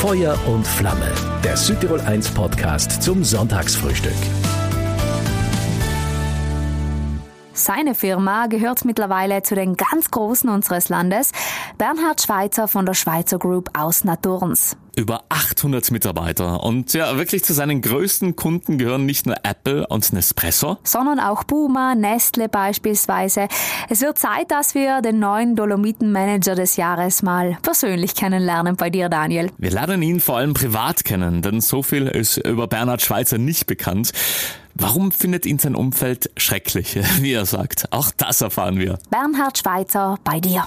Feuer und Flamme, der Südtirol 1 Podcast zum Sonntagsfrühstück. Seine Firma gehört mittlerweile zu den ganz Großen unseres Landes. Bernhard Schweitzer von der Schweitzer Group aus Naturns. Über 800 Mitarbeiter und ja, wirklich zu seinen größten Kunden gehören nicht nur Apple und Nespresso, Sondern auch Puma, Nestle beispielsweise. Es wird Zeit, dass wir den neuen Dolomiten-Manager des Jahres mal persönlich kennenlernen bei dir, Daniel. Wir lernen ihn vor allem privat kennen, denn so viel ist über Bernhard Schweitzer nicht bekannt. Warum findet ihn sein Umfeld schrecklich, wie er sagt? Auch das erfahren wir. Bernhard Schweitzer bei dir.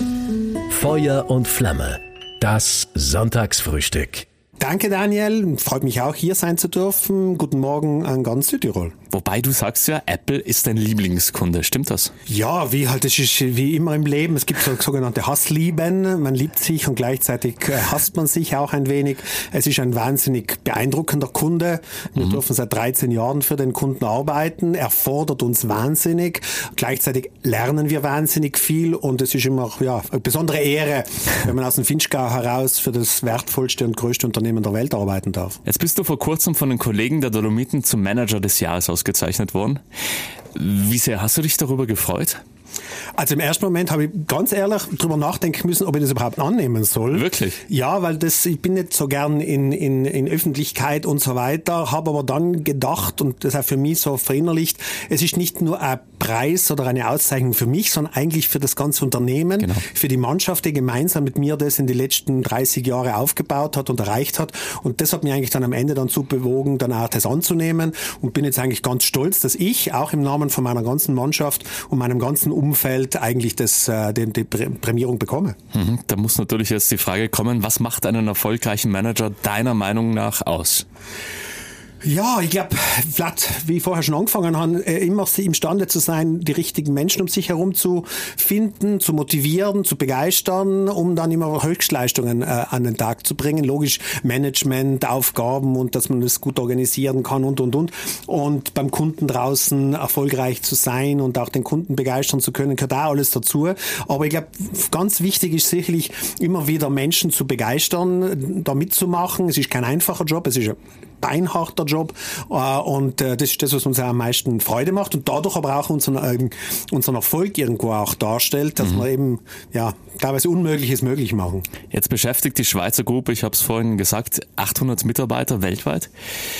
Feuer und Flamme, das Sonntagsfrühstück. Danke, Daniel. Freut mich auch, hier sein zu dürfen. Guten Morgen an ganz Südtirol. Wobei du sagst ja, Apple ist dein Lieblingskunde. Stimmt das? Ja, es ist wie immer im Leben. Es gibt so sogenannte Hasslieben. Man liebt sich und gleichzeitig hasst man sich auch ein wenig. Es ist ein wahnsinnig beeindruckender Kunde. Wir dürfen seit 13 Jahren für den Kunden arbeiten. Er fordert uns wahnsinnig. Gleichzeitig lernen wir wahnsinnig viel und es ist immer eine besondere Ehre, wenn man aus dem Finchgau heraus für das wertvollste und größte Unternehmen der Welt arbeiten darf. Jetzt bist du vor kurzem von den Kollegen der Dolomiten zum Manager des Jahres ausgezeichnet worden. Wie sehr hast du dich darüber gefreut? Also im ersten Moment habe ich ganz ehrlich drüber nachdenken müssen, ob ich das überhaupt annehmen soll. Wirklich? Ja, weil ich bin nicht so gern in Öffentlichkeit und so weiter, habe aber dann gedacht und das auch für mich so verinnerlicht, es ist nicht nur ein Preis oder eine Auszeichnung für mich, sondern eigentlich für das ganze Unternehmen, genau, für die Mannschaft, die gemeinsam mit mir das in die letzten 30 Jahre aufgebaut hat und erreicht hat. Und das hat mich eigentlich dann am Ende dazu bewogen, dann auch das anzunehmen und bin jetzt eigentlich ganz stolz, dass ich auch im Namen von meiner ganzen Mannschaft und meinem ganzen Umfeld eigentlich die Prämierung bekomme. Da muss natürlich jetzt die Frage kommen, was macht einen erfolgreichen Manager deiner Meinung nach aus? Ja, ich glaube, wie ich vorher schon angefangen habe, immer imstande zu sein, die richtigen Menschen um sich herum zu finden, zu motivieren, zu begeistern, um dann immer Höchstleistungen an den Tag zu bringen. Logisch Management, Aufgaben und dass man das gut organisieren kann und. Und beim Kunden draußen erfolgreich zu sein und auch den Kunden begeistern zu können, gehört auch alles dazu. Aber ich glaube, ganz wichtig ist sicherlich immer wieder Menschen zu begeistern, da mitzumachen. Es ist kein einfacher Job, es ist ein beinharter Job und das ist das, was uns auch am meisten Freude macht und dadurch aber auch unseren Erfolg irgendwo auch darstellt, dass wir eben teilweise Unmögliches möglich machen. Jetzt beschäftigt die Schweitzer Group, ich habe es vorhin gesagt, 800 Mitarbeiter weltweit.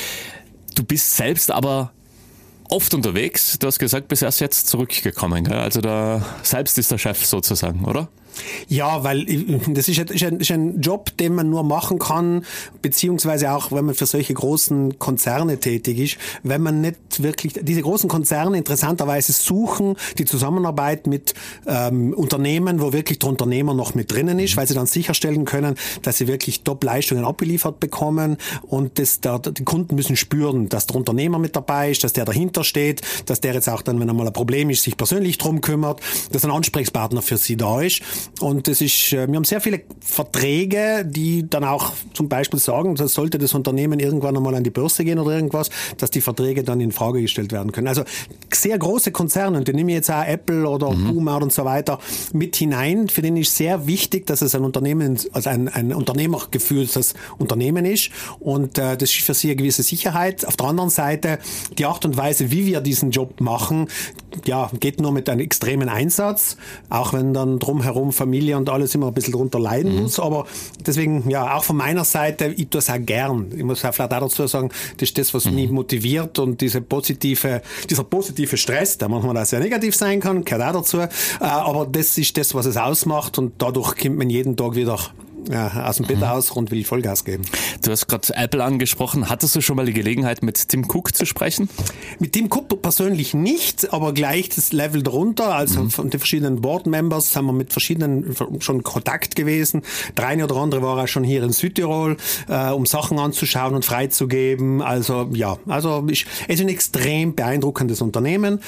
Du bist selbst aber oft unterwegs. Du hast gesagt, bist erst jetzt zurückgekommen. Gell? Also da selbst ist der Chef sozusagen, oder? Ja, weil das ist ein Job, den man nur machen kann, beziehungsweise auch, wenn man für solche großen Konzerne tätig ist, wenn man nicht wirklich, diese großen Konzerne interessanterweise suchen die Zusammenarbeit mit Unternehmen, wo wirklich der Unternehmer noch mit drinnen ist, weil sie dann sicherstellen können, dass sie wirklich Top-Leistungen abgeliefert bekommen und die Kunden müssen spüren, dass der Unternehmer mit dabei ist, dass der dahinter steht, dass der jetzt auch dann, wenn einmal ein Problem ist, sich persönlich drum kümmert, dass ein Ansprechpartner für sie da ist. Und das ist, wir haben sehr viele Verträge, die dann auch zum Beispiel sagen, dass sollte das Unternehmen irgendwann einmal an die Börse gehen oder irgendwas, dass die Verträge dann in Frage gestellt werden können. Also sehr große Konzerne, und die nehme ich jetzt auch Apple oder Puma und so weiter mit hinein, für den ist sehr wichtig, dass es ein Unternehmen, also ein unternehmergefühltes Unternehmen ist. Und das ist für sie eine gewisse Sicherheit. Auf der anderen Seite, die Art und Weise, wie wir diesen Job machen, geht nur mit einem extremen Einsatz, auch wenn dann drumherum Familie und alles immer ein bisschen drunter leiden muss, aber deswegen, auch von meiner Seite, ich tue es auch gern. Ich muss auch vielleicht auch dazu sagen, das ist das, was mich motiviert und dieser positive Stress, der manchmal auch sehr negativ sein kann, gehört auch dazu, aber das ist das, was es ausmacht und dadurch kommt man jeden Tag wieder aus dem Bett aus und will Vollgas geben. Du hast gerade Apple angesprochen. Hattest du schon mal die Gelegenheit, mit Tim Cook zu sprechen? Mit Tim Cook persönlich nicht, aber gleich das Level drunter. Also von den verschiedenen Board-Members haben wir mit verschiedenen schon Kontakt gewesen. Der eine oder andere war auch schon hier in Südtirol, um Sachen anzuschauen und freizugeben. Also es ist ein extrem beeindruckendes Unternehmen.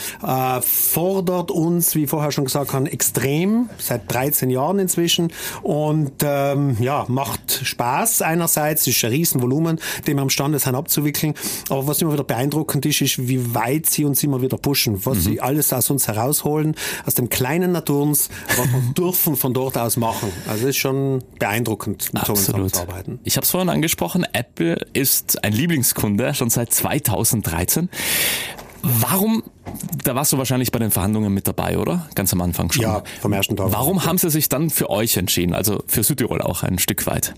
Fordert uns, wie ich vorher schon gesagt habe, extrem, seit 13 Jahren inzwischen. Und macht Spaß einerseits, ist ein Riesenvolumen, den wir imstande sind abzuwickeln. Aber was immer wieder beeindruckend ist, wie weit sie uns immer wieder pushen, was sie alles aus uns herausholen, aus dem kleinen Naturens, was wir dürfen von dort aus machen. Also es ist schon beeindruckend, mit so zusammenzuarbeiten. Ich habe es vorhin angesprochen, Apple ist ein Lieblingskunde, schon seit 2013. Warum, da warst du wahrscheinlich bei den Verhandlungen mit dabei, oder? Ganz am Anfang schon. Ja, vom ersten Tag. Warum haben sie sich dann für euch entschieden, also für Südtirol auch ein Stück weit?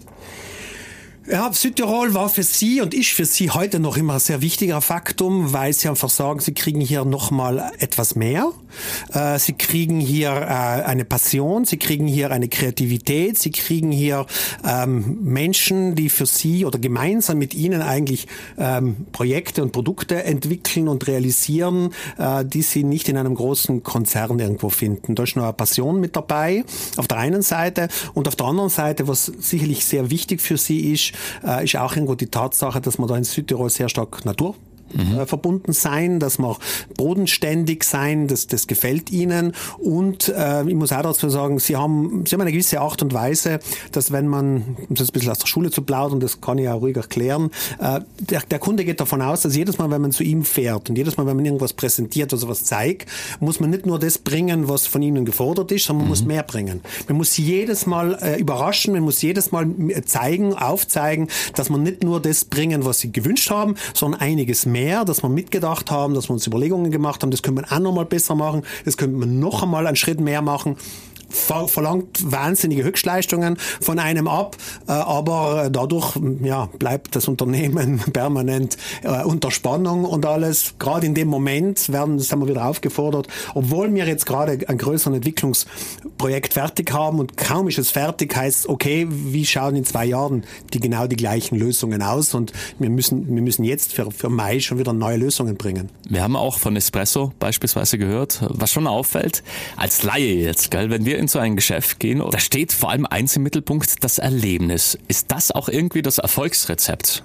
Ja, Südtirol war für Sie und ist für Sie heute noch immer ein sehr wichtiger Faktum, weil Sie einfach sagen, Sie kriegen hier nochmal etwas mehr. Sie kriegen hier eine Passion, Sie kriegen hier eine Kreativität, Sie kriegen hier Menschen, die für Sie oder gemeinsam mit Ihnen eigentlich Projekte und Produkte entwickeln und realisieren, die Sie nicht in einem großen Konzern irgendwo finden. Da ist noch eine Passion mit dabei, auf der einen Seite. Und auf der anderen Seite, was sicherlich sehr wichtig für Sie ist auch irgendwo die Tatsache, dass man da in Südtirol sehr stark Natur verbunden sein, dass wir bodenständig sein, das gefällt ihnen. Und ich muss auch dazu sagen, sie haben eine gewisse Art und Weise, dass wenn man, um das ein bisschen aus der Schule zu plaudern, das kann ich auch ruhig erklären, der Kunde geht davon aus, dass jedes Mal, wenn man zu ihm fährt und jedes Mal, wenn man irgendwas präsentiert, also was zeigt, muss man nicht nur das bringen, was von ihnen gefordert ist, sondern man muss mehr bringen. Man muss jedes Mal überraschen, man muss jedes Mal aufzeigen, dass man nicht nur das bringen, was sie gewünscht haben, sondern einiges mehr, dass wir mitgedacht haben, dass wir uns Überlegungen gemacht haben, das können wir auch noch mal besser machen, das können wir noch einmal einen Schritt mehr machen. Verlangt wahnsinnige Höchstleistungen von einem ab, aber dadurch bleibt das Unternehmen permanent unter Spannung und alles. Gerade in dem Moment sind wir wieder aufgefordert, obwohl wir jetzt gerade ein größeres Entwicklungsprojekt fertig haben und kaum ist es fertig, heißt okay, wie schauen in 2 Jahren die gleichen Lösungen aus und wir müssen jetzt für Mai schon wieder neue Lösungen bringen. Wir haben auch von Espresso beispielsweise gehört, was schon auffällt, als Laie jetzt, gell, wenn wir in so ein Geschäft gehen, da steht vor allem eins im Mittelpunkt, das Erlebnis. Ist das auch irgendwie das Erfolgsrezept?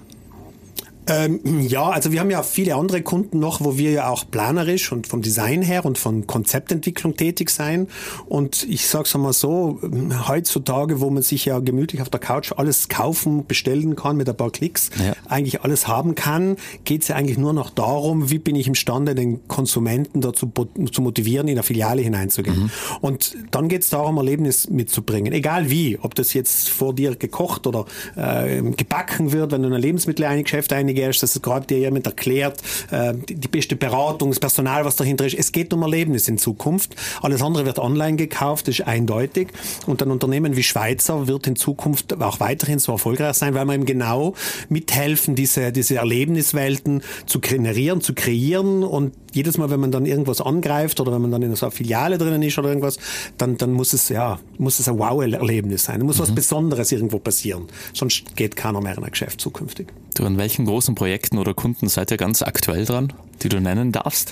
Also wir haben ja viele andere Kunden noch, wo wir ja auch planerisch und vom Design her und von Konzeptentwicklung tätig sein. Und ich sag's einmal so, heutzutage, wo man sich ja gemütlich auf der Couch alles kaufen, bestellen kann mit ein paar Klicks, eigentlich alles haben kann, geht's ja eigentlich nur noch darum, wie bin ich imstande, den Konsumenten dazu zu motivieren, in eine Filiale hineinzugehen. Und dann geht's darum, Erlebnis mitzubringen. Egal wie, ob das jetzt vor dir gekocht oder gebacken wird, wenn du in ein Lebensmittelgeschäft eingehst, dass es gerade dir jemand erklärt, die beste Beratung, das Personal, was dahinter ist. Es geht um Erlebnis in Zukunft. Alles andere wird online gekauft, das ist eindeutig. Und ein Unternehmen wie Schweizer wird in Zukunft auch weiterhin so erfolgreich sein, weil wir eben genau mithelfen, diese Erlebniswelten zu generieren, zu kreieren. Und jedes Mal, wenn man dann irgendwas angreift oder wenn man dann in so einer Filiale drinnen ist oder irgendwas, dann muss es ein Wow-Erlebnis sein. Da muss was Besonderes irgendwo passieren. Sonst geht keiner mehr in ein Geschäft zukünftig. Du, an welchen großen Projekten oder Kunden seid ihr ganz aktuell dran, die du nennen darfst?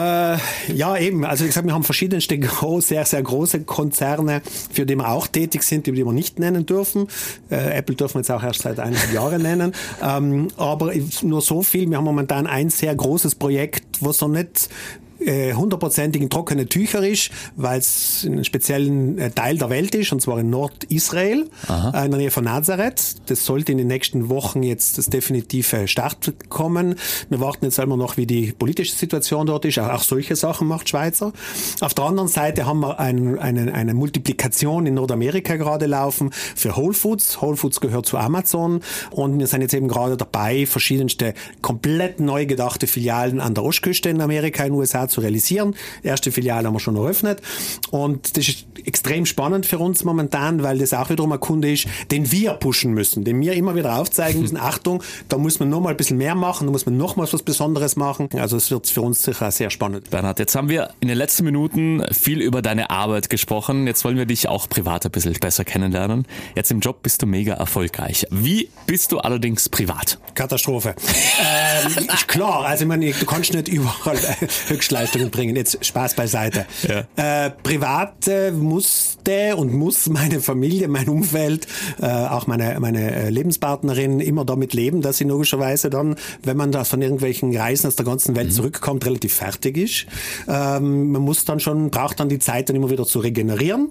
Eben. Also wie gesagt, wir haben verschiedenste sehr, sehr große Konzerne, für die wir auch tätig sind, die wir nicht nennen dürfen. Apple dürfen wir jetzt auch erst seit 1,5 Jahren nennen. Aber nur so viel. Wir haben momentan ein sehr großes Projekt, was noch nicht 100% in trockene Tücher ist, weil es in einem speziellen Teil der Welt ist, und zwar in Nordisrael, in der Nähe von Nazareth. Das sollte in den nächsten Wochen jetzt das definitive Start kommen. Wir warten jetzt immer noch, wie die politische Situation dort ist. Auch solche Sachen macht Schweizer. Auf der anderen Seite haben wir eine Multiplikation in Nordamerika gerade laufen für Whole Foods. Whole Foods gehört zu Amazon und wir sind jetzt eben gerade dabei, verschiedenste komplett neu gedachte Filialen an der Ostküste in Amerika, in den USA zu realisieren. Die erste Filiale haben wir schon eröffnet und das ist extrem spannend für uns momentan, weil das auch wiederum ein Kunde ist, den wir pushen müssen, den wir immer wieder aufzeigen müssen. Achtung, da muss man noch mal ein bisschen mehr machen, da muss man nochmals was Besonderes machen. Also es wird für uns sicher sehr spannend. Bernhard, jetzt haben wir in den letzten Minuten viel über deine Arbeit gesprochen. Jetzt wollen wir dich auch privat ein bisschen besser kennenlernen. Jetzt im Job bist du mega erfolgreich. Wie bist du allerdings privat? Katastrophe. Ist klar, also ich meine, du kannst nicht überall Höchstleistung Dienstleistungen bringen. Jetzt Spaß beiseite. Ja. Privat musste und muss meine Familie, mein Umfeld, auch meine Lebenspartnerin immer damit leben, dass sie logischerweise dann, wenn man da von irgendwelchen Reisen aus der ganzen Welt zurückkommt, relativ fertig ist. Man braucht dann die Zeit, dann immer wieder zu regenerieren.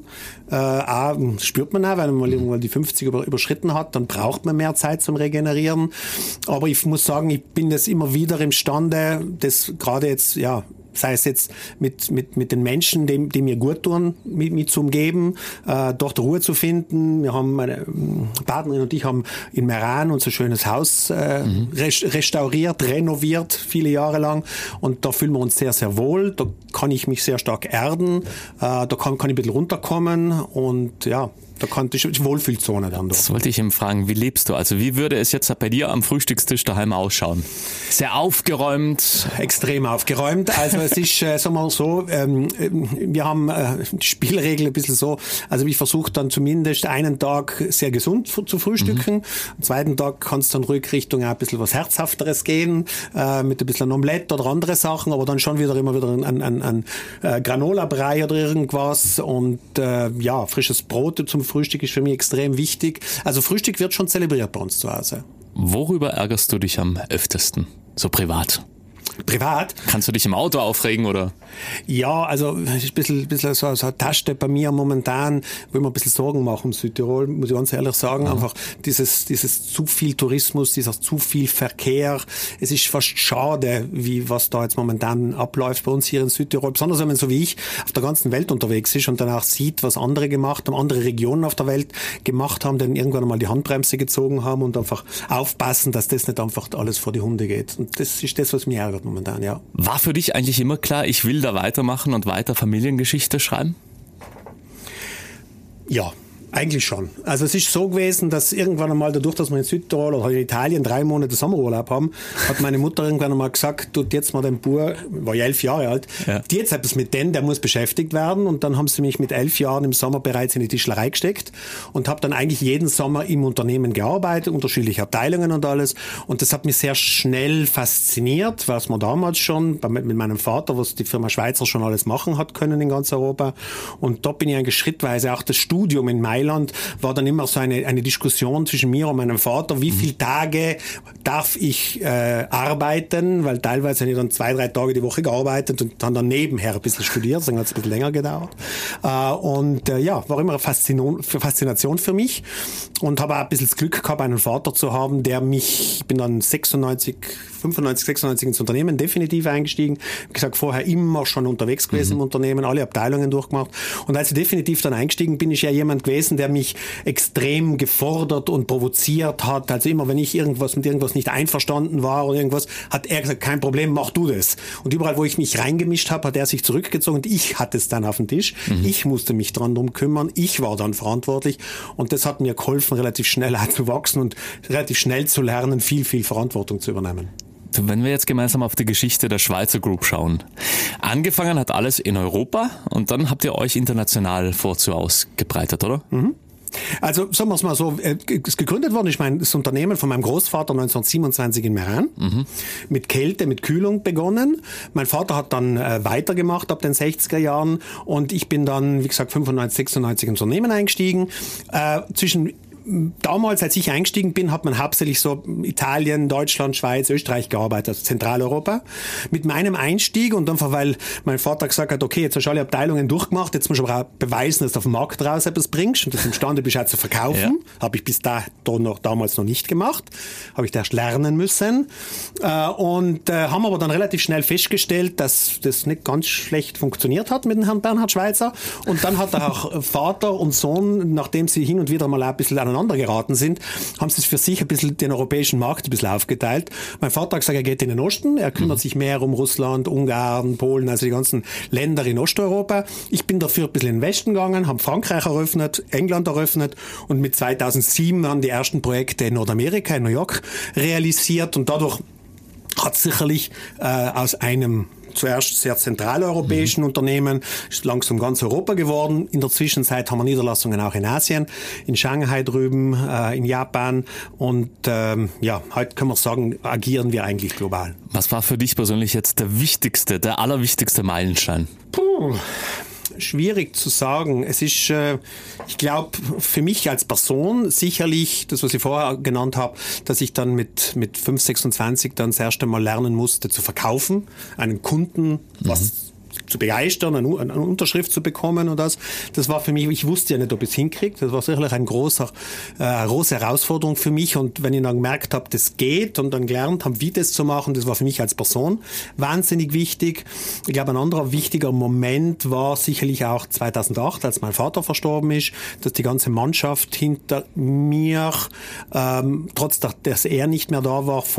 Spürt man auch, wenn man mal die 50 überschritten hat, dann braucht man mehr Zeit zum Regenerieren. Aber ich muss sagen, ich bin das immer wieder imstande, das gerade jetzt, ja, sei es jetzt mit den Menschen, die mir gut tun, mit zu umgeben, dort Ruhe zu finden. Wir haben, meine Partnerin und ich haben in Meran unser schönes Haus restauriert, renoviert, viele Jahre lang. Und da fühlen wir uns sehr, sehr wohl. Da kann ich mich sehr stark erden. Da kann ich ein bisschen runterkommen und ja, da kann die Wohlfühlzone dann durch. Das wollte ich eben fragen, wie lebst du? Also wie würde es jetzt bei dir am Frühstückstisch daheim ausschauen? Sehr aufgeräumt? Extrem aufgeräumt. Also es ist, sagen wir so, wir haben die Spielregel ein bisschen so, also ich versuche dann zumindest einen Tag sehr gesund zu frühstücken. Am zweiten Tag kann es dann ruhig Richtung ein bisschen was Herzhafteres gehen, mit ein bisschen Omelette oder andere Sachen, aber dann schon immer wieder ein Granola-Brei oder irgendwas und ja, frisches Brot zum Frühstück ist für mich extrem wichtig. Also Frühstück wird schon zelebriert bei uns zu Hause. Worüber ärgerst du dich am öftesten? So privat? Privat? Kannst du dich im Auto aufregen oder? Ja, also es ist ein bisschen so eine Tasche bei mir momentan, wo ich mir ein bisschen Sorgen mache um Südtirol, muss ich ganz ehrlich sagen. Ja. Einfach dieses zu viel Tourismus, dieser zu viel Verkehr. Es ist fast schade, was da jetzt momentan abläuft bei uns hier in Südtirol. Besonders wenn man so wie ich auf der ganzen Welt unterwegs ist und danach sieht, was andere gemacht haben, andere Regionen auf der Welt gemacht haben, dann irgendwann einmal die Handbremse gezogen haben und einfach aufpassen, dass das nicht einfach alles vor die Hunde geht. Und das ist das, was mich ärgert momentan, ja. War für dich eigentlich immer klar, ich will da weitermachen und weiter Familiengeschichte schreiben? Ja. Eigentlich schon. Also es ist so gewesen, dass irgendwann einmal dadurch, dass wir in Südtirol oder in Italien 3 Monate Sommerurlaub haben, hat meine Mutter irgendwann einmal gesagt, tut jetzt mal den Bub, war ja 11 Jahre alt, die jetzt etwas mit dem, der muss beschäftigt werden. Und dann haben sie mich mit 11 Jahren im Sommer bereits in die Tischlerei gesteckt und habe dann eigentlich jeden Sommer im Unternehmen gearbeitet, unterschiedliche Abteilungen und alles. Und das hat mich sehr schnell fasziniert, was man damals schon mit meinem Vater, was die Firma Schweizer schon alles machen hat können in ganz Europa. Und da bin ich eigentlich schrittweise, auch das Studium in Mailand war dann immer so eine Diskussion zwischen mir und meinem Vater, wie viele Tage darf ich arbeiten, weil teilweise habe ich dann 2-3 Tage die Woche gearbeitet und dann nebenher ein bisschen studiert, dann hat es ein bisschen länger gedauert. Ja, war immer eine Faszination für mich und habe auch ein bisschen das Glück gehabt, einen Vater zu haben, der mich, ich bin dann 95, 96 ins Unternehmen definitiv eingestiegen. Wie gesagt, vorher immer schon unterwegs gewesen im Unternehmen, alle Abteilungen durchgemacht. Und als ich definitiv dann eingestiegen bin, ist ja jemand gewesen, der mich extrem gefordert und provoziert hat. Also immer, wenn ich mit irgendwas nicht einverstanden war oder irgendwas, hat er gesagt, kein Problem, mach du das. Und überall, wo ich mich reingemischt habe, hat er sich zurückgezogen und ich hatte es dann auf dem Tisch. Ich musste mich drum kümmern. Ich war dann verantwortlich. Und das hat mir geholfen, relativ schnell zu wachsen und relativ schnell zu lernen, viel Verantwortung zu übernehmen. Wenn wir jetzt gemeinsam auf die Geschichte der Schweizer Group schauen. Angefangen hat alles in Europa und dann habt ihr euch international vorzu ausgebreitet, oder? Also sagen wir es mal so, ist gegründet worden ist das Unternehmen von meinem Großvater 1927 in Meran. Mit Kälte, mit Kühlung begonnen. Mein Vater hat dann weitergemacht ab den 60er Jahren und ich bin dann, wie gesagt, 95, 96 ins Unternehmen eingestiegen. Damals, als ich eingestiegen bin, hat man hauptsächlich so Italien, Deutschland, Schweiz, Österreich gearbeitet, also Zentraleuropa. Mit meinem Einstieg und einfach, weil mein Vater gesagt hat, okay, jetzt hast du alle Abteilungen durchgemacht, jetzt musst du aber auch beweisen, dass du auf dem Markt raus etwas bringst und das imstande bist auch zu verkaufen. Ja. Habe ich damals noch nicht gemacht. Habe ich erst lernen müssen. Haben aber dann relativ schnell festgestellt, dass das nicht ganz schlecht funktioniert hat mit dem Herrn Bernhard Schweizer. Und dann hat auch Vater und Sohn, nachdem sie hin und wieder mal ein bisschen aneinander geraten sind, haben sie für sich ein bisschen den europäischen Markt ein bisschen aufgeteilt. Mein Vater hat gesagt, er geht in den Osten, er kümmert sich mehr um Russland, Ungarn, Polen, also die ganzen Länder in Osteuropa. Ich bin dafür ein bisschen in den Westen gegangen, habe Frankreich eröffnet, England eröffnet und mit 2007 dann die ersten Projekte in Nordamerika, in New York realisiert und dadurch hat sicherlich aus einem zuerst sehr zentraleuropäischen Unternehmen, ist langsam ganz Europa geworden. In der Zwischenzeit haben wir Niederlassungen auch in Asien, in Shanghai drüben, in Japan und heute können wir sagen, agieren wir eigentlich global. Was war für dich persönlich jetzt der allerwichtigste Meilenstein? Schwierig zu sagen. Es ist, ich glaube, für mich als Person sicherlich, das, was ich vorher genannt habe, dass ich dann mit 5, 26 dann das erste Mal lernen musste zu verkaufen, einen Kunden was zu begeistern, eine Unterschrift zu bekommen und das war für mich, ich wusste ja nicht, ob ich es hinkriege. Das war sicherlich eine große Herausforderung für mich und wenn ich dann gemerkt habe, das geht und dann gelernt habe, wie das zu machen, das war für mich als Person wahnsinnig wichtig. Ich glaube, ein anderer wichtiger Moment war sicherlich auch 2008, als mein Vater verstorben ist, dass die ganze Mannschaft hinter mir, trotz dass er nicht mehr da war,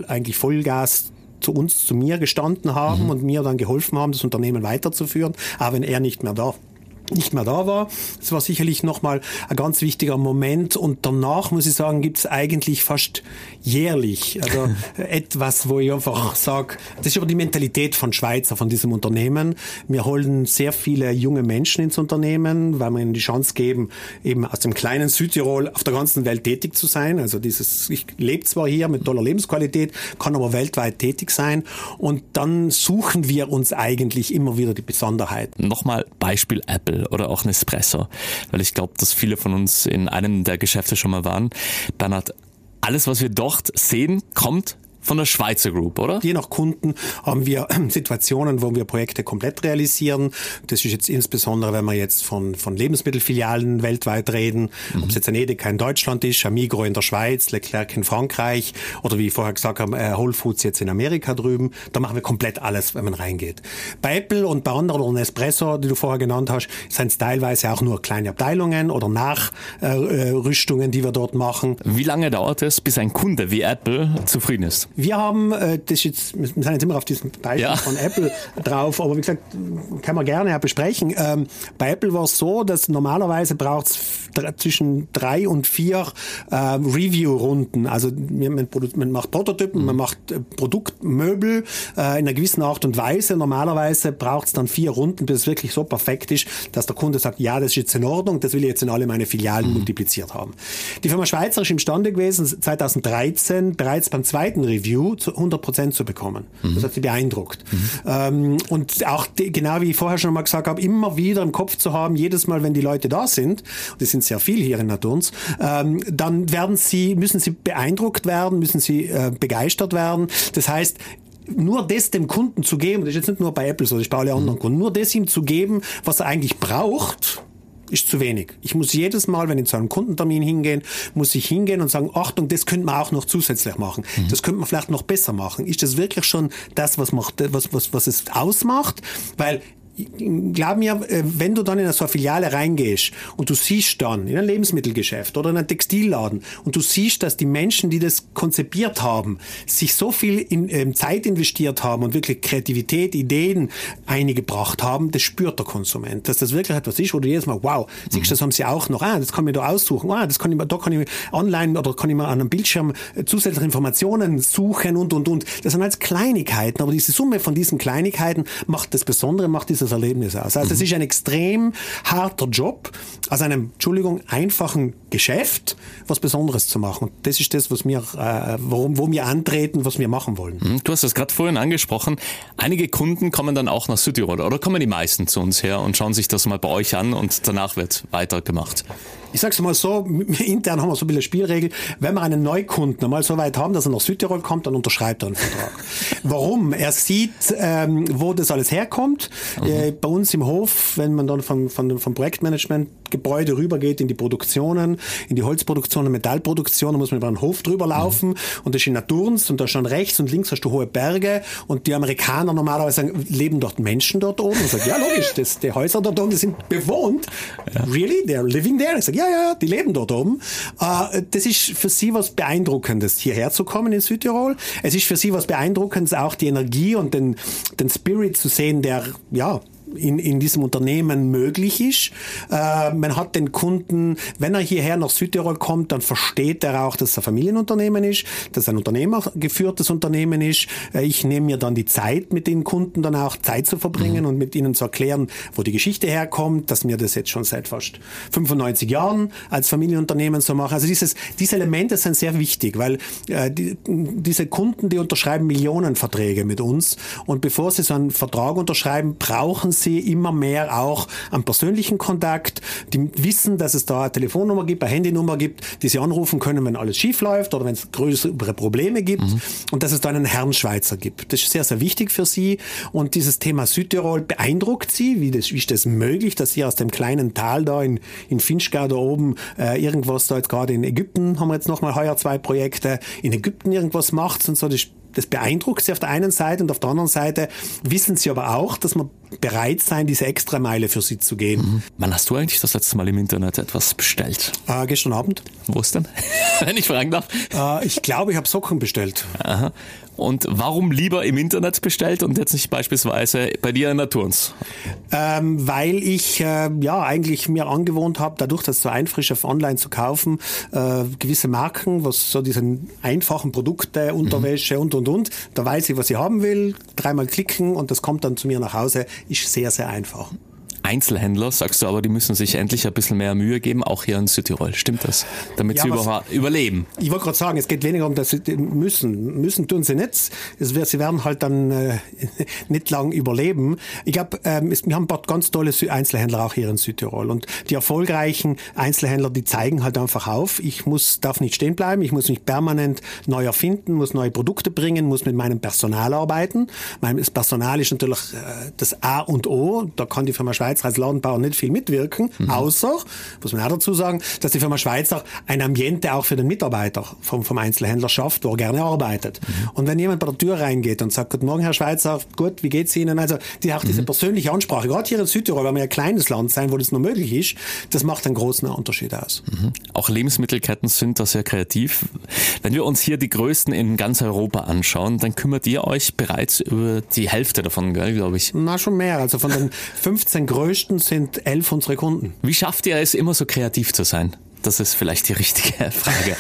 Vollgas zu mir gestanden haben und mir dann geholfen haben, das Unternehmen weiterzuführen, auch wenn er nicht mehr da war. Das war sicherlich nochmal ein ganz wichtiger Moment und danach, muss ich sagen, gibt es eigentlich fast jährlich, also etwas, wo ich einfach sage, das ist aber die Mentalität von Schweizer, von diesem Unternehmen. Wir holen sehr viele junge Menschen ins Unternehmen, weil wir ihnen die Chance geben, eben aus dem kleinen Südtirol auf der ganzen Welt tätig zu sein. Also ich lebe zwar hier mit toller Lebensqualität, kann aber weltweit tätig sein und dann suchen wir uns eigentlich immer wieder die Besonderheiten. Nochmal Beispiel Apple oder auch Nespresso, weil ich glaube, dass viele von uns in einem der Geschäfte schon mal waren. Bernhard, alles, was wir dort sehen, kommt von der Schweizer Group, oder? Je nach Kunden haben wir Situationen, wo wir Projekte komplett realisieren. Das ist jetzt insbesondere, wenn wir jetzt von Lebensmittelfilialen weltweit reden, ob es jetzt ein Edeka in Deutschland ist, ein Migros in der Schweiz, Leclerc in Frankreich oder wie ich vorher gesagt habe, Whole Foods jetzt in Amerika drüben. Da machen wir komplett alles, wenn man reingeht. Bei Apple und bei anderen oder Nespresso, die du vorher genannt hast, sind es teilweise auch nur kleine Abteilungen oder Nachrüstungen, die wir dort machen. Wie lange dauert es, bis ein Kunde wie Apple zufrieden ist? Wir haben, wir sind jetzt immer auf diesem Beispiel von Apple drauf, aber wie gesagt, kann man gerne besprechen. Bei Apple war es so, dass normalerweise braucht es zwischen 3 und 4 Review-Runden. Also man macht Prototypen, man macht Produktmöbel in einer gewissen Art und Weise. Normalerweise braucht es dann 4 Runden, bis es wirklich so perfekt ist, dass der Kunde sagt, ja, das ist jetzt in Ordnung, das will ich jetzt in alle meine Filialen multipliziert haben. Die Firma Schweizer ist imstande gewesen, 2013 bereits beim zweiten Review zu 100% zu bekommen. Das hat sie beeindruckt. Und auch genau wie ich vorher schon mal gesagt habe, immer wieder im Kopf zu haben, jedes Mal, wenn die Leute da sind, und das sind sehr viel hier in Naturns, dann müssen sie beeindruckt werden, müssen sie begeistert werden. Das heißt, nur das dem Kunden zu geben, das ist jetzt nicht nur bei Apple so, das ist bei allen anderen Kunden, nur das ihm zu geben, was er eigentlich braucht, ist zu wenig. Ich muss jedes Mal, wenn ich zu einem Kundentermin hingehen, muss ich hingehen und sagen, Achtung, das könnte man auch noch zusätzlich machen. Das könnte man vielleicht noch besser machen. Ist das wirklich schon das, was es ausmacht? Weil glaub mir, wenn du dann in so eine Filiale reingehst und du siehst dann in ein Lebensmittelgeschäft oder in einen Textilladen und du siehst, dass die Menschen, die das konzipiert haben, sich so viel in Zeit investiert haben und wirklich Kreativität, Ideen eingebracht haben, das spürt der Konsument. Dass das wirklich etwas ist, wo du jedes Mal, wow, siehst du, das haben sie auch noch, das kann ich da aussuchen, da kann ich online oder kann ich mal an einem Bildschirm zusätzliche Informationen suchen und. Das sind alles Kleinigkeiten, aber diese Summe von diesen Kleinigkeiten macht das Besondere, macht dieses Erlebnis aus. Also es ist ein extrem harter Job, aus einem, einfachen Geschäft was Besonderes zu machen. Und das ist das, was wir, wo wir antreten, was wir machen wollen. Du hast das gerade vorhin angesprochen. Einige Kunden kommen dann auch nach Südtirol oder kommen die meisten zu uns her und schauen sich das mal bei euch an und danach wird weitergemacht. Ich sag's mal so, intern haben wir so eine Spielregel, wenn wir einen Neukunden einmal so weit haben, dass er nach Südtirol kommt, dann unterschreibt er einen Vertrag. Warum? Er sieht, wo das alles herkommt. Bei uns im Hof, wenn man dann vom Projektmanagement-Gebäude rübergeht in die Produktionen, in die Holzproduktion, Metallproduktion, da muss man über einen Hof drüber laufen und das ist in Naturns und da schon rechts und links hast du hohe Berge und die Amerikaner normalerweise sagen, leben dort Menschen dort oben? Und ich sage, ja logisch, die Häuser dort oben, die sind bewohnt. Ja. Really? They're living there? Ich sage, ja, die leben dort oben. Das ist für sie was Beeindruckendes, hierher zu kommen in Südtirol. Es ist für sie was Beeindruckendes, auch die Energie und den Spirit zu sehen, der, in diesem Unternehmen möglich ist. Man hat den Kunden, wenn er hierher nach Südtirol kommt, dann versteht er auch, dass es ein Familienunternehmen ist, dass es ein unternehmergeführtes Unternehmen ist. Ich nehme mir dann die Zeit, mit den Kunden dann auch Zeit zu verbringen und mit ihnen zu erklären, wo die Geschichte herkommt, dass wir das jetzt schon seit fast 95 Jahren als Familienunternehmen so machen. Also diese Elemente sind sehr wichtig, weil diese Kunden, die unterschreiben Millionenverträge mit uns und bevor sie so einen Vertrag unterschreiben, brauchen sie immer mehr auch einen persönlichen Kontakt. Die wissen, dass es da eine Telefonnummer gibt, eine Handynummer gibt, die sie anrufen können, wenn alles schief läuft oder wenn es größere Probleme gibt und dass es da einen Herrn Schweizer gibt. Das ist sehr, sehr wichtig für sie und dieses Thema Südtirol beeindruckt sie. Wie ist das möglich, dass sie aus dem kleinen Tal da in Finchgau da oben irgendwas da jetzt gerade in Ägypten, haben wir jetzt nochmal heuer 2 Projekte, in Ägypten irgendwas macht und so, das beeindruckt sie auf der einen Seite und auf der anderen Seite wissen sie aber auch, dass wir bereit sein, diese Extrameile für sie zu gehen. Wann hast du eigentlich das letzte Mal im Internet etwas bestellt? Gestern Abend. Wo ist denn? Wenn ich fragen darf. Ich glaube, ich habe Socken bestellt. Aha. Und warum lieber im Internet bestellt und jetzt nicht beispielsweise bei dir in der Turns? Weil ich eigentlich mir angewohnt habe, dadurch, dass es so einfach ist, auf online zu kaufen, gewisse Marken, was so diese einfachen Produkte, Unterwäsche und. Da weiß ich, was ich haben will, 3-mal klicken und das kommt dann zu mir nach Hause. Ist sehr, sehr einfach. Einzelhändler, sagst du aber, die müssen sich endlich ein bisschen mehr Mühe geben, auch hier in Südtirol. Stimmt das? Damit sie überleben. Ich wollte gerade sagen, es geht weniger um das müssen. Müssen tun sie nicht. Sie werden halt dann nicht lang überleben. Ich glaube, wir haben ein paar ganz tolle Einzelhändler auch hier in Südtirol. Und die erfolgreichen Einzelhändler, die zeigen halt einfach auf, darf nicht stehen bleiben, ich muss mich permanent neu erfinden, muss neue Produkte bringen, muss mit meinem Personal arbeiten. Das Personal ist natürlich das A und O. Da kann die Firma Schweizer als Ladenbauer nicht viel mitwirken, außer, muss man auch dazu sagen, dass die Firma Schweizer ein Ambiente auch für den Mitarbeiter vom Einzelhändler schafft, wo er gerne arbeitet. Und wenn jemand bei der Tür reingeht und sagt, guten Morgen, Herr Schweizer, gut, wie geht's Ihnen? Also, diese persönliche Ansprache, gerade hier in Südtirol, weil wir ein kleines Land sein, wo das nur möglich ist, das macht einen großen Unterschied aus. Auch Lebensmittelketten sind da sehr kreativ. Wenn wir uns hier die größten in ganz Europa anschauen, dann kümmert ihr euch bereits über die Hälfte davon, glaube ich. Na, schon mehr. Also von den 15 größten sind 11 unsere Kunden. Wie schafft ihr es, immer so kreativ zu sein? Das ist vielleicht die richtige Frage.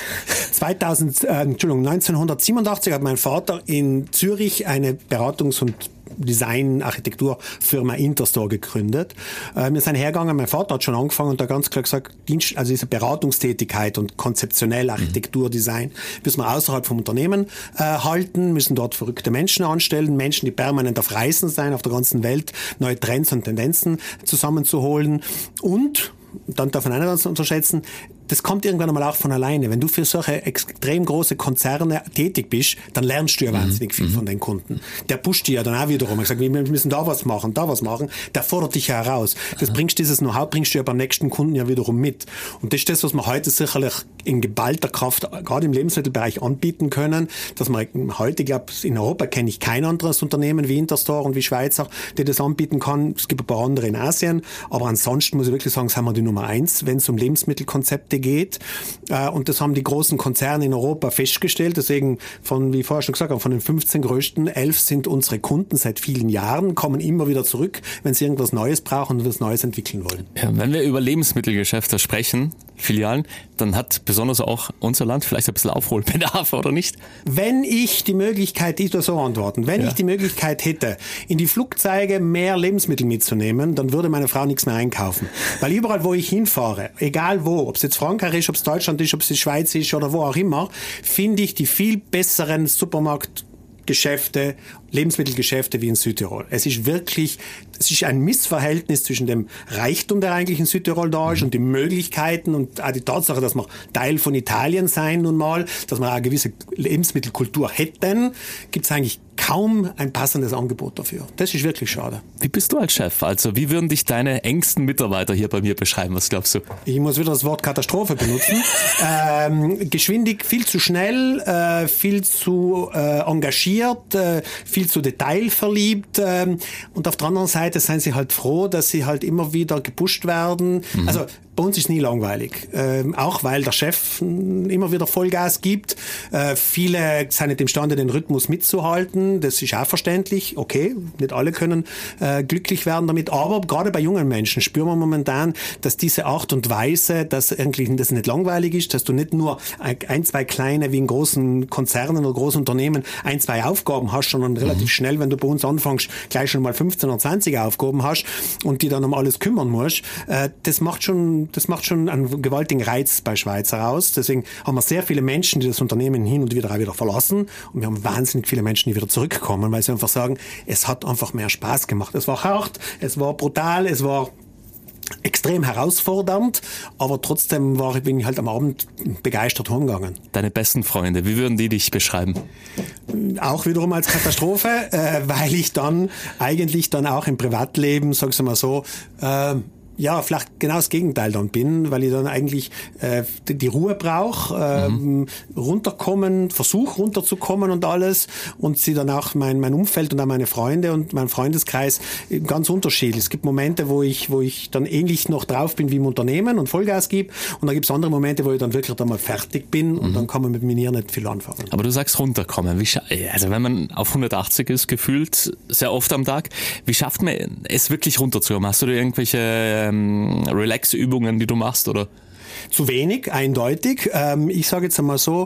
1987 hat mein Vater in Zürich eine Beratungs- und Design-Architekturfirma Interstore gegründet. Wir sind hergegangen, mein Vater hat schon angefangen und da ganz klar gesagt, also diese Beratungstätigkeit und konzeptionell Architektur, Design, müssen wir außerhalb vom Unternehmen halten, müssen dort verrückte Menschen anstellen, Menschen, die permanent auf Reisen sein, auf der ganzen Welt, neue Trends und Tendenzen zusammenzuholen und dann darf man einerseits unterschätzen, das kommt irgendwann einmal auch von alleine. Wenn du für solche extrem große Konzerne tätig bist, dann lernst du ja wahnsinnig viel von den Kunden. Der pusht dich ja dann auch wiederum. Er sagt, wir müssen da was machen. Der fordert dich ja heraus. Dieses Know-how bringst du ja beim nächsten Kunden ja wiederum mit. Und das ist das, was wir heute sicherlich in geballter Kraft, gerade im Lebensmittelbereich, anbieten können, dass man heute, glaube ich, in Europa kenne ich kein anderes Unternehmen wie Interstore und wie Schweizer, die das anbieten kann. Es gibt ein paar andere in Asien, aber ansonsten muss ich wirklich sagen, sind wir die Nummer 1, wenn es um Lebensmittelkonzepte geht. Und das haben die großen Konzerne in Europa festgestellt. Deswegen, wie ich vorher schon gesagt habe, von den 15 größten, 11 sind unsere Kunden seit vielen Jahren, kommen immer wieder zurück, wenn sie irgendwas Neues brauchen und was Neues entwickeln wollen. Ja, wenn wir über Lebensmittelgeschäfte sprechen, Filialen, dann hat besonders auch unser Land vielleicht ein bisschen Aufholbedarf, oder nicht? Wenn ich die Möglichkeit, ich würde so antworten, wenn ich die Möglichkeit hätte, in die Flugzeuge mehr Lebensmittel mitzunehmen, dann würde meine Frau nichts mehr einkaufen. Weil überall, wo ich hinfahre, egal wo, ob es jetzt Frankreich ist, ob es Deutschland ist, ob es die Schweiz ist oder wo auch immer, finde ich die viel besseren Supermarktgeschäfte, Lebensmittelgeschäfte wie in Südtirol. Es ist ein Missverhältnis zwischen dem Reichtum, der eigentlich in Südtirol da ist, und die Möglichkeiten und auch die Tatsache, dass wir Teil von Italien sein nun mal, dass wir auch eine gewisse Lebensmittelkultur hätten, gibt es eigentlich kaum ein passendes Angebot dafür. Das ist wirklich schade. Wie bist du als Chef? Also wie würden dich deine engsten Mitarbeiter hier bei mir beschreiben? Was glaubst du? Ich muss wieder das Wort Katastrophe benutzen. Geschwindig, viel zu schnell, viel zu engagiert, viel zu detailverliebt. Und auf der anderen Seite seien sie halt froh, dass sie halt immer wieder gepusht werden. Also Bei uns ist es nie langweilig. Auch weil der Chef immer wieder Vollgas gibt. Viele sind nicht imstande, den Rhythmus mitzuhalten. Das ist auch verständlich. Okay, nicht alle können glücklich werden damit. Aber gerade bei jungen Menschen spüren wir momentan, dass diese Art und Weise, dass eigentlich das nicht langweilig ist, dass du nicht nur ein, zwei kleine, wie in großen Konzernen oder großen Unternehmen, ein, zwei Aufgaben hast, sondern relativ schnell, wenn du bei uns anfängst, gleich schon mal 15 oder 20 Aufgaben hast und die dann um alles kümmern musst. Das macht schon einen gewaltigen Reiz bei Schweizer aus. Deswegen haben wir sehr viele Menschen, die das Unternehmen hin und wieder auch wieder verlassen. Und wir haben wahnsinnig viele Menschen, die wieder zurückkommen, weil sie einfach sagen, es hat einfach mehr Spaß gemacht. Es war hart, es war brutal, es war extrem herausfordernd, aber trotzdem bin ich halt am Abend begeistert heimgegangen. Deine besten Freunde, wie würden die dich beschreiben? Auch wiederum als Katastrophe, weil ich dann eigentlich dann auch im Privatleben, sag's mal so, ja, vielleicht genau das Gegenteil dann bin, weil ich dann eigentlich die Ruhe brauche, versuche runterzukommen und alles und sie dann auch mein Umfeld und auch meine Freunde und mein Freundeskreis ganz unterschiedlich. Es gibt Momente, wo ich dann ähnlich noch drauf bin wie im Unternehmen und Vollgas gebe und dann gibt es andere Momente, wo ich dann wirklich dann mal fertig bin und dann kann man mit mir nicht viel anfangen. Aber du sagst runterkommen. Also wenn man auf 180 ist, gefühlt sehr oft am Tag, wie schafft man es wirklich runterzukommen? Hast du da irgendwelche Relax-Übungen, die du machst, oder? Zu wenig, eindeutig. Ich sage jetzt einmal so,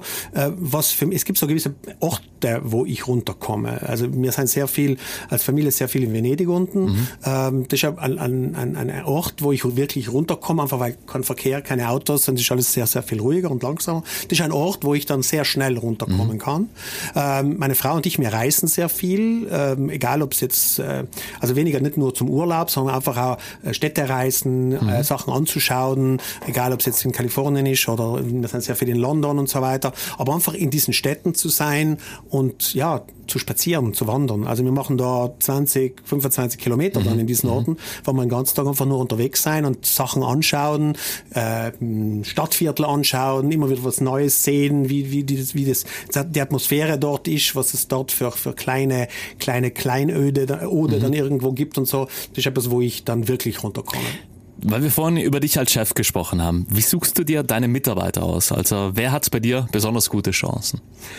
es gibt so gewisse Orte, wo ich runterkomme. Also wir sind als Familie sehr viel in Venedig unten. Das ist ein Ort, wo ich wirklich runterkomme, einfach weil kein Verkehr, keine Autos, dann ist alles sehr, sehr viel ruhiger und langsamer. Das ist ein Ort, wo ich dann sehr schnell runterkommen kann. Meine Frau und ich, wir reisen sehr viel, egal ob es jetzt, also weniger nicht nur zum Urlaub, sondern einfach auch Städtereisen, Sachen anzuschauen, egal ob es jetzt in Kalifornien ist oder wir sind sehr viel in London und so weiter, aber einfach in diesen Städten zu sein und ja, zu spazieren, zu wandern. Also wir machen da 20, 25 Kilometer dann in diesen Orten, wo wir den ganzen Tag einfach nur unterwegs sein und Sachen anschauen, Stadtviertel anschauen, immer wieder was Neues sehen, wie die Atmosphäre dort ist, was es dort für kleine Kleinöde dann irgendwo gibt und so. Das ist etwas, wo ich dann wirklich runterkomme. Weil wir vorhin über dich als Chef gesprochen haben, wie suchst du dir deine Mitarbeiter aus? Also wer hat bei dir besonders gute Chancen?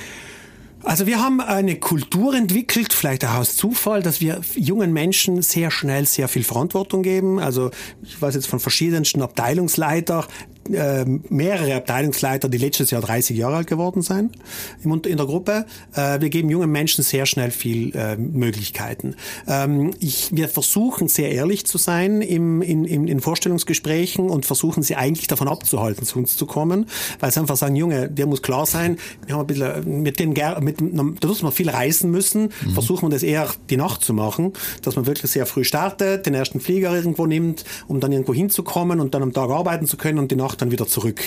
Also wir haben eine Kultur entwickelt, vielleicht auch aus Zufall, dass wir jungen Menschen sehr schnell sehr viel Verantwortung geben. Also ich weiß jetzt von verschiedensten Abteilungsleitern, mehrere Abteilungsleiter, die letztes Jahr 30 Jahre alt geworden sind in der Gruppe. Wir geben jungen Menschen sehr schnell viel Möglichkeiten. Wir versuchen sehr ehrlich zu sein in Vorstellungsgesprächen und versuchen sie eigentlich davon abzuhalten, zu uns zu kommen, weil sie einfach sagen, Junge, dir muss klar sein, wir haben ein bisschen da muss man viel reisen müssen, versuchen wir das eher die Nacht zu machen, dass man wirklich sehr früh startet, den ersten Flieger irgendwo nimmt, um dann irgendwo hinzukommen und dann am Tag arbeiten zu können und die Nacht dann wieder zurück.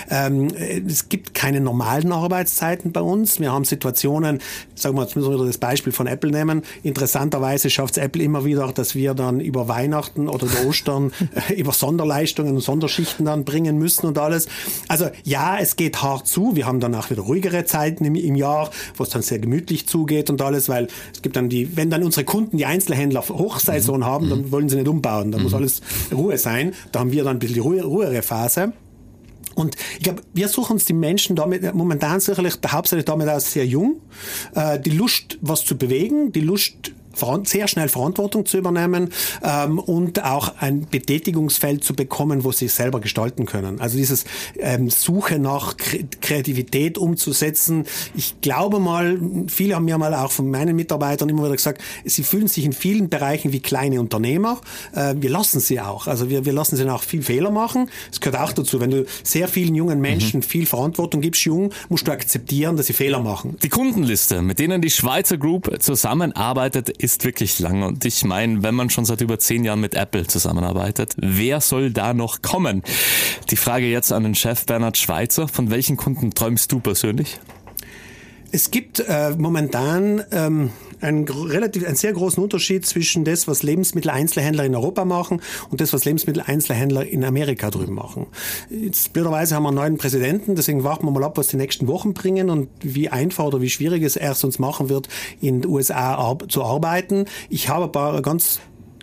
Es gibt keine normalen Arbeitszeiten bei uns. Wir haben Situationen, sagen wir, jetzt müssen wir wieder das Beispiel von Apple nehmen. Interessanterweise schafft es Apple immer wieder, dass wir dann über Weihnachten oder über Ostern über Sonderleistungen und Sonderschichten dann bringen müssen und alles. Also ja, es geht hart zu. Wir haben dann auch wieder ruhigere Zeiten im Jahr, wo es dann sehr gemütlich zugeht und alles, weil es gibt dann wenn dann unsere Kunden, die Einzelhändler Hochsaison haben, dann wollen sie nicht umbauen. Da muss alles Ruhe sein. Da haben wir dann ein bisschen die ruhigere Phase. Und ich glaube, wir suchen uns die Menschen damit momentan sicherlich hauptsächlich damit aus sehr jung, die Lust, was zu bewegen, die Lust, sehr schnell Verantwortung zu übernehmen und auch ein Betätigungsfeld zu bekommen, wo sie sich selber gestalten können. Also dieses Suche nach Kreativität umzusetzen. Ich glaube mal, viele haben mir mal auch von meinen Mitarbeitern immer wieder gesagt, sie fühlen sich in vielen Bereichen wie kleine Unternehmer. Wir lassen sie auch. Also wir lassen sie auch viel Fehler machen. Es gehört auch dazu, wenn du sehr vielen jungen Menschen viel Verantwortung gibst, musst du akzeptieren, dass sie Fehler machen. Die Kundenliste, mit denen die Schweizer Group zusammenarbeitet, ist wirklich lang. Und ich meine, wenn man schon seit über 10 Jahren mit Apple zusammenarbeitet, wer soll da noch kommen? Die Frage jetzt an den Chef Bernhard Schweizer. Von welchen Kunden träumst du persönlich? Es gibt momentan einen sehr großen Unterschied zwischen das, was Lebensmitteleinzelhändler in Europa machen und das, was Lebensmitteleinzelhändler in Amerika drüben machen. Jetzt blöderweise haben wir einen neuen Präsidenten, deswegen warten wir mal ab, was die nächsten Wochen bringen und wie einfach oder wie schwierig es erst uns machen wird, in den USA zu arbeiten. Ich habe ein paar ganz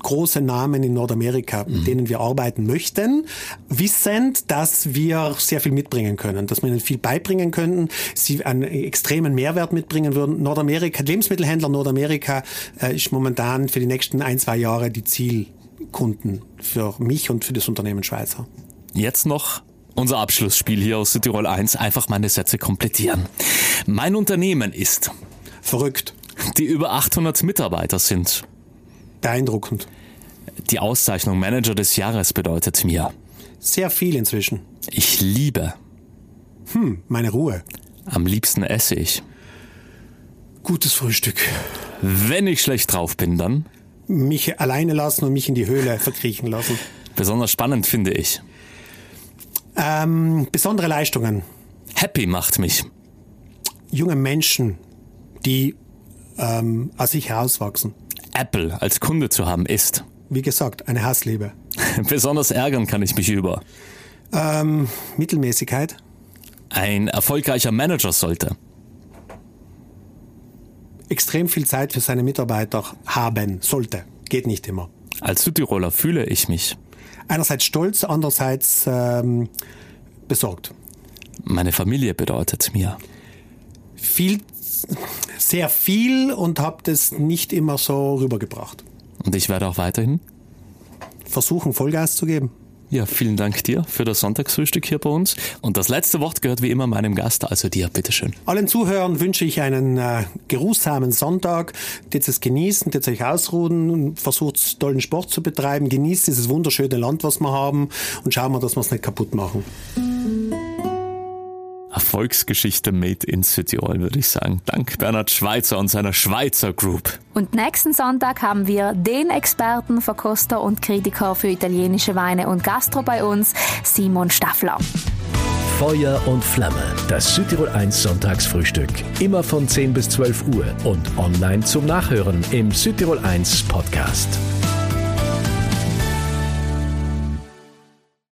große Namen in Nordamerika, mit denen wir arbeiten möchten, wissend, dass wir sehr viel mitbringen können, dass wir ihnen viel beibringen könnten, sie einen extremen Mehrwert mitbringen würden. Lebensmittelhändler Nordamerika ist momentan für die nächsten 1-2 Jahre die Zielkunden für mich und für das Unternehmen Schweizer. Jetzt noch unser Abschlussspiel hier aus Südtirol 1. Einfach meine Sätze komplettieren. Mein Unternehmen ist verrückt. Die über 800 Mitarbeiter sind beeindruckend. Die Auszeichnung Manager des Jahres bedeutet mir sehr viel inzwischen. Ich liebe meine Ruhe. Am liebsten esse ich gutes Frühstück. Wenn ich schlecht drauf bin, dann mich alleine lassen und mich in die Höhle verkriechen lassen. Besonders spannend finde ich besondere Leistungen. Happy macht mich junge Menschen, die aus sich herauswachsen. Apple als Kunde zu haben ist, wie gesagt, eine Hassliebe. Besonders ärgern kann ich mich über Mittelmäßigkeit. Ein erfolgreicher Manager sollte extrem viel Zeit für seine Mitarbeiter haben sollte. Geht nicht immer. Als Südtiroler fühle ich mich einerseits stolz, andererseits besorgt. Meine Familie bedeutet mir sehr viel und habe das nicht immer so rübergebracht. Und ich werde auch weiterhin versuchen, Vollgas zu geben. Ja, vielen Dank dir für das Sonntagsfrühstück hier bei uns. Und das letzte Wort gehört wie immer meinem Gast, also dir, bitteschön. Allen Zuhörern wünsche ich einen geruhsamen Sonntag. Jetzt es genießen, jetzt euch ausruhen, versucht tollen Sport zu betreiben, genießt dieses wunderschöne Land, was wir haben und schauen wir, dass wir es nicht kaputt machen. Erfolgsgeschichte made in Südtirol, würde ich sagen. Dank Bernhard Schweitzer und seiner Schweizer Group. Und nächsten Sonntag haben wir den Experten, Verkoster und Kritiker für italienische Weine und Gastro bei uns, Simon Staffler. Feuer und Flamme, das Südtirol 1 Sonntagsfrühstück. Immer von 10 bis 12 Uhr und online zum Nachhören im Südtirol 1 Podcast.